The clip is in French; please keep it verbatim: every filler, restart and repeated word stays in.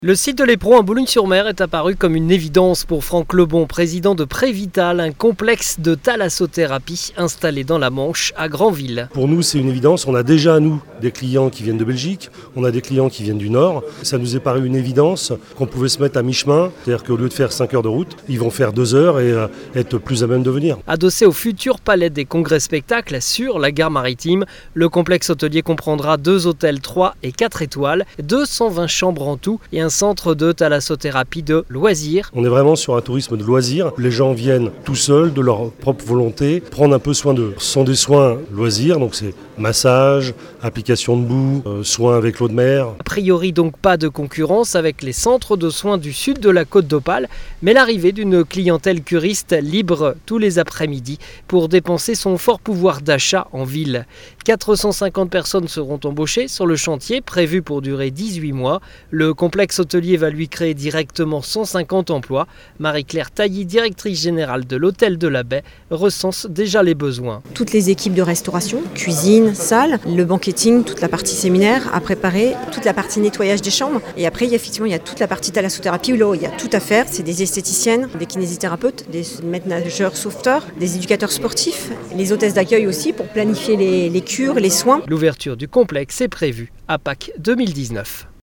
Le site de l'Éperon à Boulogne-sur-Mer est apparu comme une évidence pour Franck Lebon, président de Prévital, un complexe de thalassothérapie installé dans la Manche à Granville. Pour nous, c'est une évidence. On a déjà, nous, des clients qui viennent de Belgique, on a des clients qui viennent du Nord. Ça nous est paru une évidence qu'on pouvait se mettre à mi-chemin, c'est-à-dire qu'au lieu de faire cinq heures de route, ils vont faire deux heures et euh, être plus à même de venir. Adossé au futur palais des congrès-spectacles sur la gare maritime, le complexe hôtelier comprendra deux hôtels trois et quatre étoiles, deux cent vingt chambres en tout et un centre de thalassothérapie de loisirs. On est vraiment sur un tourisme de loisirs. Les gens viennent tout seuls, de leur propre volonté, prendre un peu soin d'eux. Ce sont des soins loisirs, donc c'est massage, application de boue, euh, soins avec l'eau de mer. A priori donc pas de concurrence avec les centres de soins du sud de la Côte d'Opale, mais l'arrivée d'une clientèle curiste libre tous les après-midi pour dépenser son fort pouvoir d'achat en ville. quatre cent cinquante personnes seront embauchées sur le chantier prévu pour durer dix-huit mois. Le complexe hôtelier va lui créer directement cent cinquante emplois. Marie-Claire Tailly, directrice générale de l'Hôtel de la Baie, recense déjà les besoins. Toutes les équipes de restauration, cuisine, salle, le banqueting, toute la partie séminaire à préparer, toute la partie nettoyage des chambres. Et après, il y a, effectivement, il y a toute la partie thalassothérapie où là, il y a tout à faire. C'est des esthéticiennes, des kinésithérapeutes, des ménageurs sauveteurs, des éducateurs sportifs, les hôtesses d'accueil aussi pour planifier les, les cures, les soins. L'ouverture du complexe est prévue à Pâques deux mille dix-neuf.